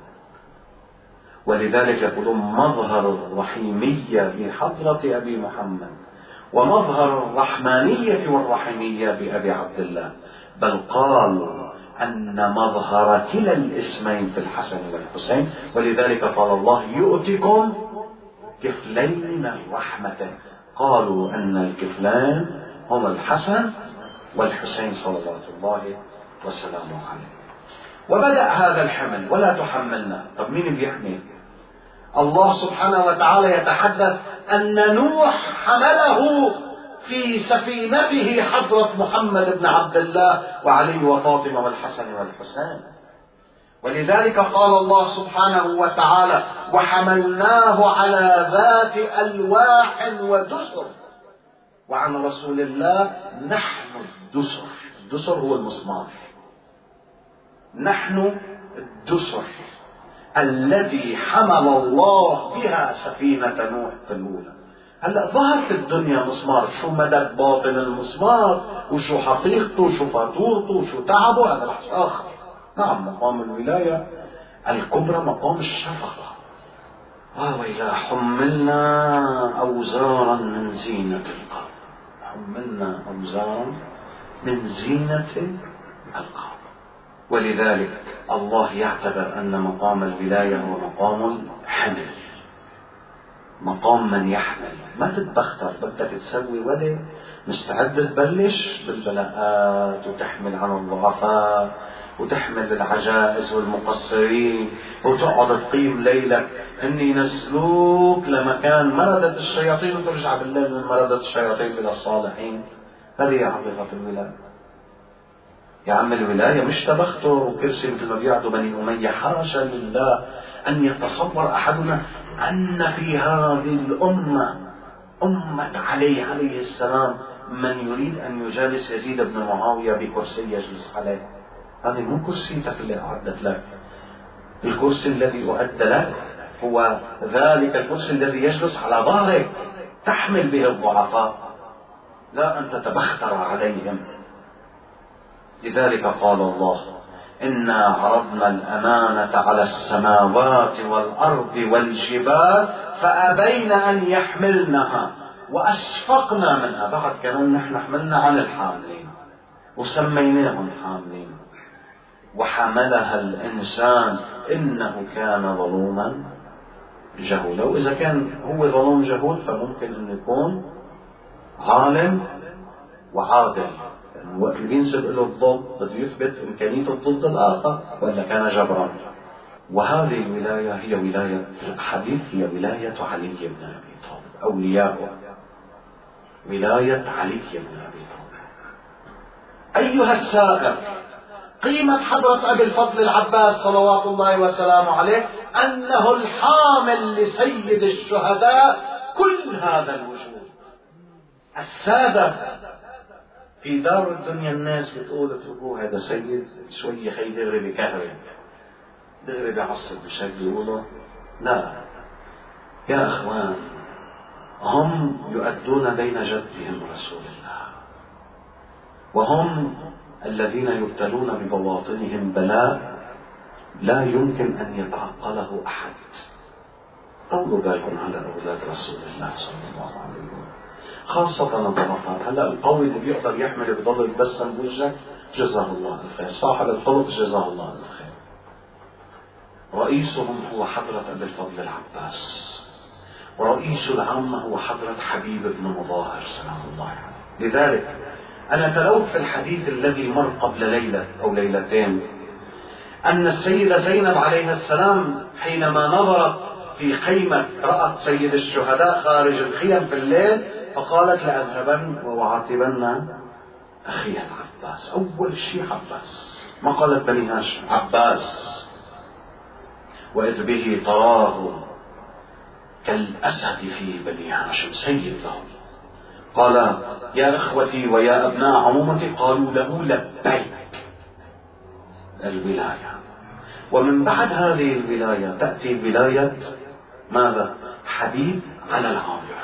ولذلك يقولون مظهر الرحيمية بحضرة أبي محمد، ومظهر الرحمانية والرحيمية بأبي عبد الله. بل قالوا أن مظهر كلا الاسمين في الحسن والحسين. ولذلك قال الله يؤتكم كفلين من رحمته. قالوا أن الكفلين هم الحسن والحسين صلوات الله وسلامه عليه. وبدأ هذا الحمل، ولا تحملنا. طب مين بيحمل؟ الله سبحانه وتعالى يتحدث أن نوح حمله في سفينته حضرة محمد بن عبد الله وعلي وفاطمة والحسن والحسين. ولذلك قال الله سبحانه وتعالى وحملناه على ذات ألواح ودسر. وعن رسول الله نحن الدسر. الدسر هو المسمار. نحن الدسر الذي حمل الله بها سفينة نوح الأولى. هلا ظهر في الدنيا مسمار، شو مدى باطن المسمار وشو حقيقته وشو فاتورته وشو تعبه هذا بحث آخر. نعم، مقام الولاية الكبرى مقام الشفقة. وإذا حملنا أوزارا من زينة القوم، حملنا أوزارا من زينة القوم. ولذلك الله يعتبر أن مقام الولاية هو مقام الحمل، مقام من يحمل. ما تتبختر، بدك تسوي ولي مستعد تبلش بالبلاءات وتحمل عن الضعفاء وتحمل العجائز والمقصرين وتقعد تقيم ليلك هن ينزلوك لمكان مردة الشياطين وترجع بالليل من مردة الشياطين إلى الصالحين. هذه حقيقة الولاية يا عم. الولاية مش تبختر وكرسي مثل ما بيعدوا بني أمية. حاشا لله أن يتصور أحدنا أن في هذه الأمة أمة علي عليه السلام من يريد أن يجالس يزيد بن معاوية بكرسي يجلس عليه. هذه مو كرسيتك اللي أعدت لك. الكرسي الذي أعد لك هو ذلك الكرسي الذي يجلس على ظهرك تحمل به الضعفاء، لا أن تتبختر عليهم. لذلك قال الله إنا عرضنا الأمانة على السماوات والأرض والجبال فأبين أن يحملنها وأشفقنا منها. بعد كمان نحن حملنا عن الحاملين وسميناهم حاملين. وحملها الإنسان إنه كان ظلوما جهولا. وإذا كان هو ظلوم جهول فممكن أن يكون عالم وعادل. الوقت اللي بينسب له الضد بده يثبت إمكانية الضد الآخر وإلا كان جبرا. وهذه الولاية هي ولاية في الحديث هي ولاية علي بن أبي طالب. أولياء ولاية علي بن أبي طالب. أيها السائر، قيمة حضرة أبي الفضل العباس صلوات الله وسلامه عليه أنه الحامل لسيد الشهداء كل هذا الوجود. السادة في دار الدنيا الناس بتقول اتركوه هذا سيد شوية خي دغري بكهرب دغري بعصب مش هيك بيقولوا. لا يا اخوان، هم يؤدون بين جدهم رسول الله، وهم الذين يبتلون ببواطنهم بلاء لا يمكن ان يتعقله احد. طولوا بالكم على اولاد رسول الله صلى الله عليه وسلم، خاصة الضعفاء. هلا القوي اللي بيقدر يحمل بضل يتبسم بوجهك جزاه الله الخير، صاحب الخلق جزاه الله الخير. رئيسهم هو حضرة أبي الفضل العباس، ورئيس العامة هو حضرة حبيب بن مظاهر سلام الله عليه. لذلك أنا تلوت في الحديث الذي مر قبل ليلة أو ليلتين أن السيدة زينب عليه السلام حينما نظرت في خيمة رأت سيد الشهداء خارج الخيم في الليل فقالت لأذهبن وأعاتبن أخي العباس. أول شيء عباس، ما قالت بني هاشم، عباس. وإذ به تراه كالأسد في بني هاشم سيد لهم. قال يا إخوتي ويا أبناء عمومتي، قالوا له لبيك الولاية. ومن بعد هذه الولاية تأتي ولاية ماذا؟ حبيب على العامة،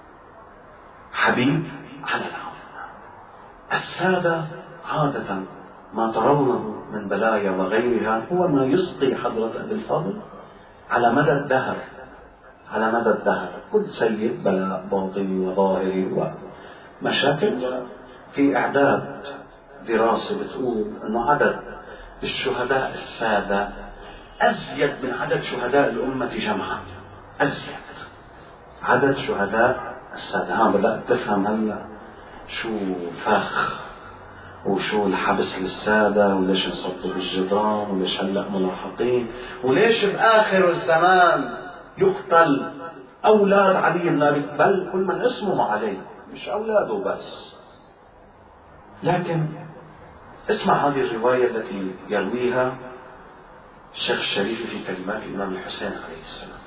حبيب على العامة. السادة عادة ما ترونه من بلايا وغيرها هو ما يسقي حضرة أبي الفضل على مدى الدهر، على مدى الدهر. كل سيد بلاء باطني وظاهري ومشاكل. في إعداد دراسة بتقول أنه عدد الشهداء السادة أزيد من عدد شهداء الأمة جمعا، أزيد عدد شهداء السادة. ها بدأت تفهم هلا شو فخ وشو الحبس للسادة، وليش انصبوا بالجدران، وليش هلأ ملاحقين، وليش بآخر الزمان يقتل أولاد علي بن أبي طالب، بل كل من اسمه علي، مش أولاده بس. لكن اسمع هذه الرواية التي يرويها الشيخ الشريف في كلمات الإمام الحسين عليه السلام.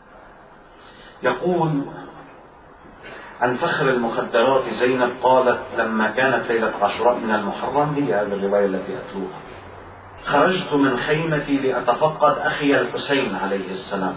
يقول عن فخر المخدرات زينب قالت لما كانت ليلة عاشوراء من المحرم، هي هذه الرواية التي أتلوها، خرجت من خيمتي لأتفقد أخي الحسين عليه السلام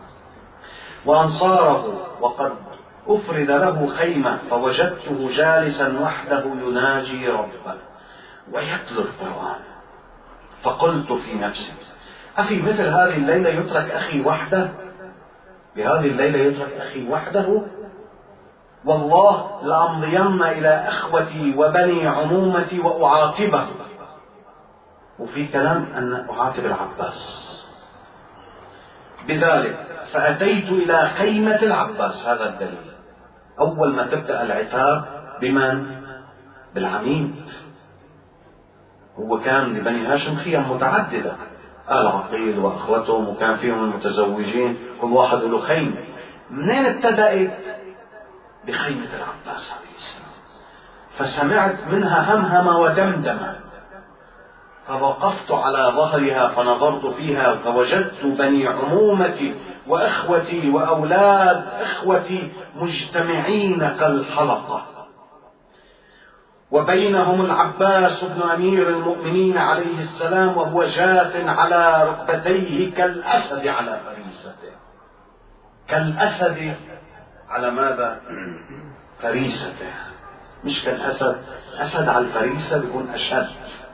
وأنصاره وقد أفرد له خيمة، فوجدته جالسا وحده يناجي ربه ويتلو القرآن. فقلت في نفسي أفي مثل هذه الليلة يترك أخي وحده؟ بهذه الليلة يترك أخي وحده؟ والله لأمضين إلى أخوتي وبني عمومتي وأعاتبه. وفي كلام أن أعاتب العباس. بذلك فأتيت إلى خيمة العباس. هذا الدليل. أول ما تبدأ العتاب بمن؟ بالعميد. هو كان لبني هاشم خيم متعددة، آل عقيل وأخوتهم، وكان فيهم المتزوجين، كل واحد له خيمة. منين ابتدأت؟ بخيمة العباس عليه السلام. فسمعت منها همهمة ودمدمة، فوقفت على ظهرها فنظرت فيها فوجدت بني عمومتي وأخوتي وأولاد إخوتي مجتمعين كالحلقة، وبينهم العباس بن أمير المؤمنين عليه السلام وهو جاث على ركبتيه كالأسد على فريسته. كالأسد على ماذا؟ فريسته، مش كالأسد. أسد على الفريسة بيكون أشد.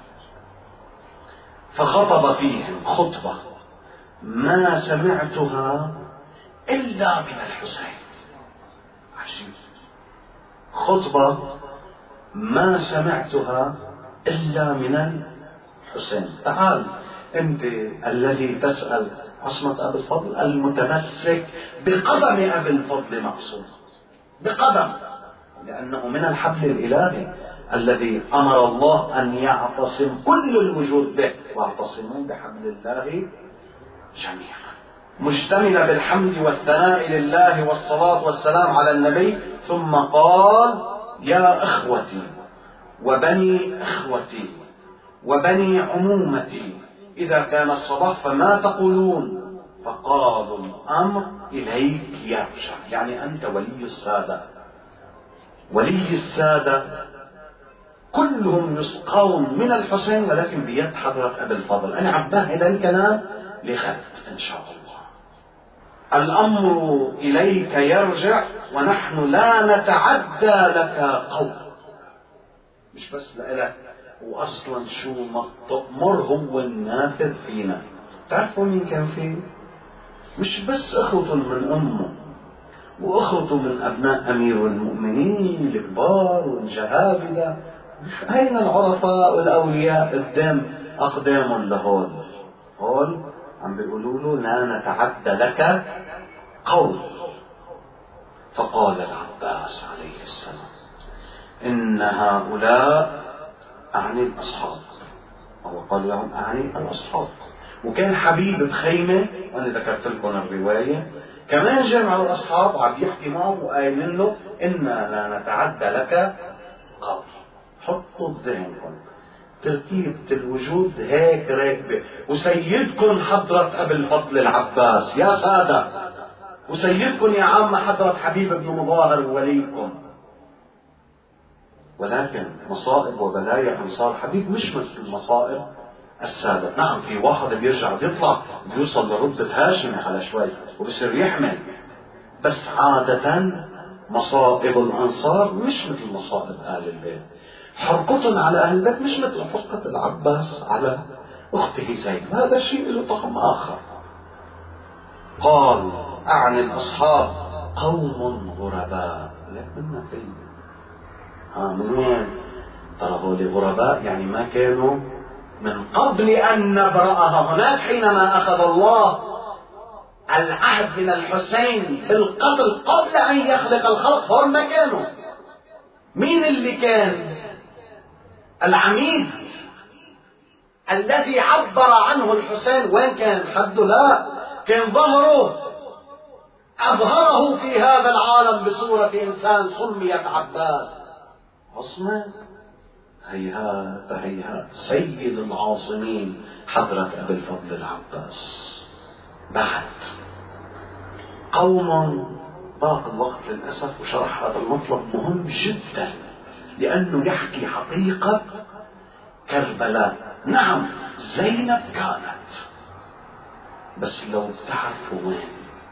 فخطب فيهم خطبة ما سمعتها إلا من الحسين. عجيب. خطبة ما سمعتها إلا من الحسين. تعال أنت الذي تسأل عصمة أبي الفضل، المتمسك بقدم أبي الفضل مقصود، بقدم، لأنه من الحبل الإلهي الذي أمر الله أن يعتصم كل الوجود به، واعتصموا بحبل الله جميعا، مشتملة بالحمد والثناء لله والصلاة والسلام على النبي. ثم قال يا أخوتي وبني أخوتي وبني عمومتي إذا كان الصباح فما تقولون؟ فقالوا الأمر إليك يرجع، يعني أنت ولي السادة. ولي السادة كلهم يسقون من الحسين ولكن بيد حضرة أبي الفضل. أنا عم بهد الكلام لغد إن شاء الله. الأمر إليك يرجع ونحن لا نتعدى لك قول. مش بس لك، وأصلا شو ما تأمر هو النافذ فينا. تعرفوا مين كان فيه؟ مش بس أخوته من أمه وأخوته من أبناء أمير المؤمنين الكبار والجهابذة. أين العرفاء والأولياء قدام أقدامهم لهول؟ هول عم بيقولوا له لا نتعدى لك قول. فقال العباس عليه السلام إن هؤلاء أعني الأصحاب، هو قال لهم أعني الأصحاب. وكان حبيب بخيمة، وأنا ذكرت لكم الرواية، كمان جمع الأصحاب وعم يحكي معهم وقايل له إنا لا نتعدى لك قول. حطوا بذهنكم ترتيبة الوجود هيك راكبة. وسيدكم حضرة أبي الفضل العباس يا سادة، وسيدكم يا عم حضرة حبيب بن مظاهر وليكم. ولكن مصائب وبلايا أنصار حبيب مش مثل مصائب السادة. نعم في واحد بيرجع بيطلع بيوصل لرتبة هاشمي على شوي وبصير يحمل، بس عادة مصائب الأنصار مش مثل مصائب آل البيت. حرقة على أهل البيت مش مثل حرقة العباس على أخته زينب، هذا شيء له طعم آخر. قال أعني الأصحاب قوم غرباء. لا منا في ها من وين؟ ترى هؤلاء غرباء يعني ما كانوا من قبل أن نبرأها. هناك حينما أخذ الله العهد من الحسين بالقتل قبل أن يخلق الخلق هم ما كانوا. مين اللي كان؟ العميد الذي عبر عنه الحسين وين كان؟ حده لا، كان ظهره أظهره في هذا العالم بصورة إنسان سميت عباس. عصمة هيهات هيهات سيد العاصمين حضرة أبي الفضل العباس. بعد قوم ضاق الوقت للأسف وشرح هذا المطلب مهم جدا لأنه يحكي حقيقة كربلاء. نعم زينب كانت، بس لو تعرفوا وين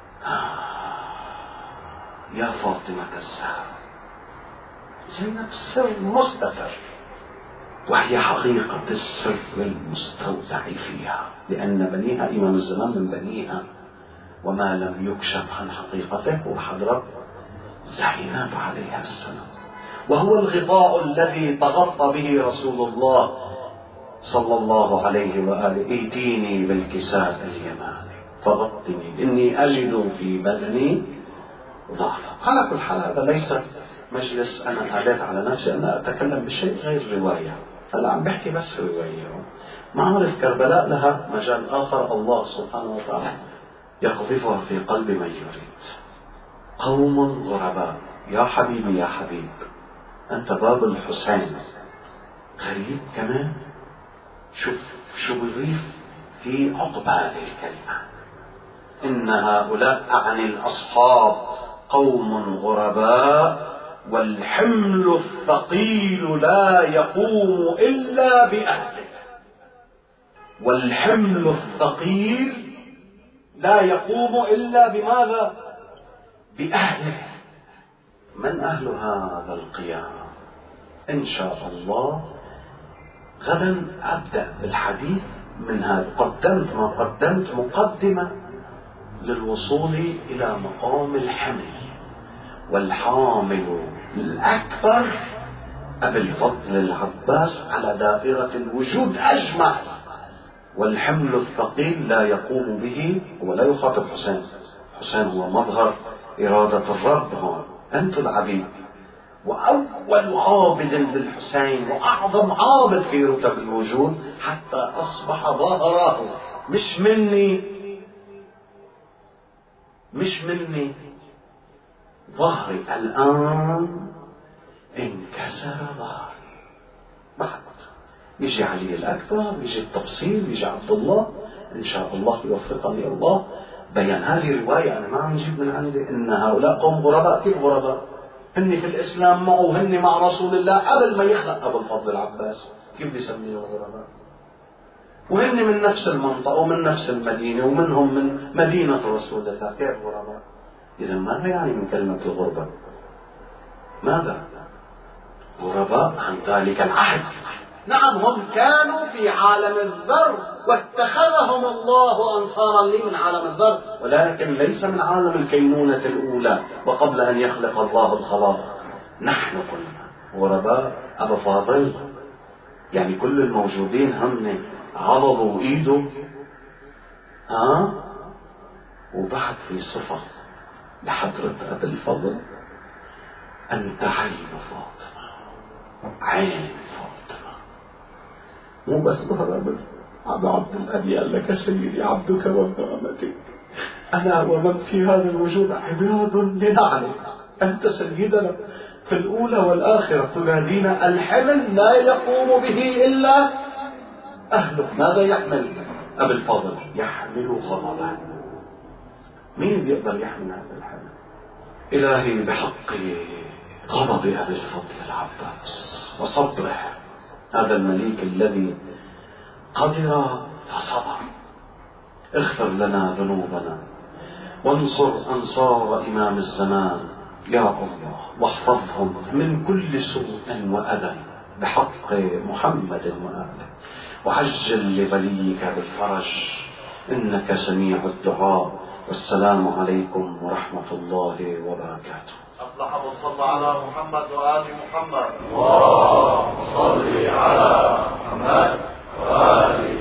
يا فاطمة الزهراء، زينب سر مستتر وهي حقيقة السر المستودع فيها، لأن بنيها إمام الزمان من بنيها وما لم يكشف عن حقيقته وحضرت زينب عليها السلام، وهو الغطاء الذي تغطى به رسول الله صلى الله عليه وآله. ائتيني بالكساء اليماني فغطني إني أجد في بدني ضعفا. على كل حال هذا ليس مجلس أنا آليت على نفسي أن أتكلم بشيء غير رواية. هلا عم بحكي بس رواية. معارف كربلاء لها مجال آخر الله سبحانه وتعالى يقذفها في قلب من يريد. قوم غرباء. يا حبيبي يا حبيب أنت باب الحسين. غريب كمان. شوف شو بضيف في عقب هذه الكلمة. إن هؤلاء أعني الأصحاب قوم غرباء والحمل الثقيل لا يقوم إلا بأهله. والحمل الثقيل لا يقوم إلا بماذا؟ بأهله. من أهل هذا القيام؟ إن شاء الله غدا أبدأ بالحديث من هذا. قدمت ما قدمت مقدمة للوصول إلى مقام الحمل، والحامل الأكبر أبي الفضل العباس على دائرة الوجود أجمع. والحمل الثقيل لا يقوم به، هو لا يخاطب حسين، حسين هو مظهر إرادة الرب هون، أنتم العبيد. وأول عابد للحسين وأعظم عابد في رتب الوجود حتى أصبح ظهره مش مني مش مني ظهري الآن انكسر ظهري. بعد يجي علي الأكبر، يجي التفصيل، يجي عبد الله إن شاء الله يوفقني الله بيان. هذه رواية أنا ما عم نجيب من عندي. إن هؤلاء قوم غرباء. كيف غرباء؟ هن في الإسلام معه، هن مع رسول الله قبل ما يخلق أبو الفضل العباس. كيف بيسميه غرباء؟ وهن من نفس المنطقة ومن نفس المدينة ومنهم من مدينة رسول الله، كيف غرباء؟ إذا ماذا يعني من كلمة الغربة؟ ماذا؟ غرباء عن ذلك العهد. نعم هم كانوا في عالم الذر واتخذهم الله أنصارا لي من عالم الذر، ولكن ليس من عالم الكينونة الأولى وقبل أن يخلق الله الخلائق. نحن كنا غرباء. أبا فاضل يعني كل الموجودين هم عضضوا إيده، ها؟ وبعد في صفة لحضرة أبي الفضل: أنت عين فاطمة، عين فاطمة. مو بس ظهر أبي عبد الأبي قال لك: سيدي عبدك وابن أمتك، أنا ومن في هذا الوجود عباد لنعلم، أنت سيدنا في الأولى والآخرة، تنادينا. الحمل لا يقوم به إلا أهله. ماذا يحمل أبي الفضل؟ يحمل غضبا. مين بيقدر يحمل هذا الحمل؟ إلهي بحق غضب أبي الفضل العباس وصبره، هذا المليك الذي قدر فصبر، اغفر لنا ذنوبنا وانصر أنصار إمام الزمان يا الله، واحفظهم من كل سوء وأذى بحق محمد وآله، وعجل لوليك بالفرج إنك سميع الدعاء. والسلام عليكم ورحمة الله وبركاته. أفلح من صلى على محمد وآل محمد. اللهم صل على محمد وآل